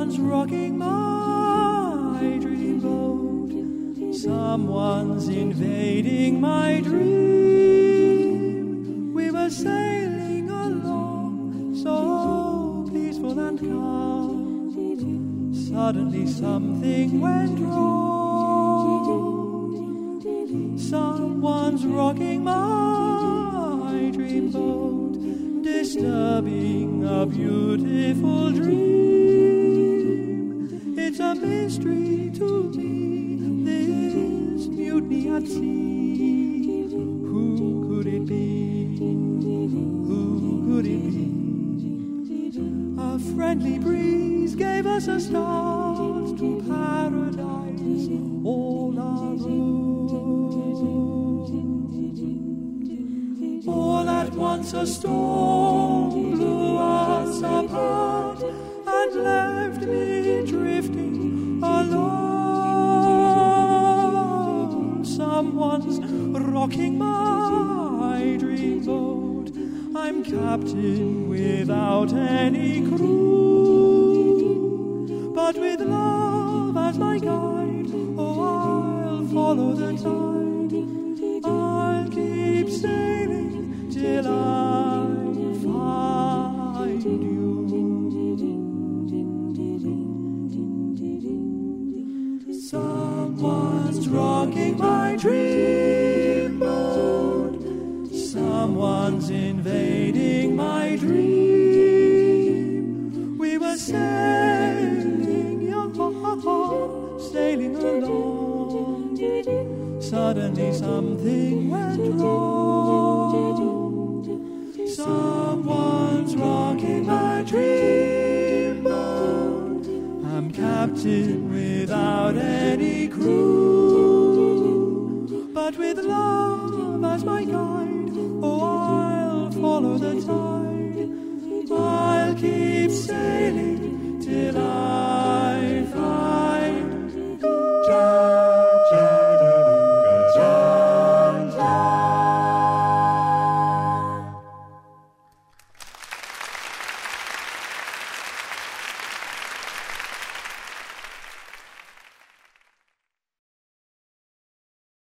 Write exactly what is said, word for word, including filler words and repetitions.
Someone's rocking my dream boat. Someone's invading my dream. We were sailing along, so peaceful and calm. Suddenly something went wrong. Someone's rocking my dream boat, disturbing a beautiful dream. It's a mystery to me, this mutiny at sea. Who could it be? Who could it be? A friendly breeze gave us a start to paradise all our own. All at once a storm blew us apart and left me drifting alone. Someone's rocking my dream boat. I'm captain without any crew, but with love as my guide, oh, I'll follow the tide. I'll keep sailing till I find you. Someone's rocking my dream boat. Someone's invading my dream. We were sailing, yeah, sailing along. Suddenly something went wrong. Someone's rocking my dream boat. I'm captain without any crew.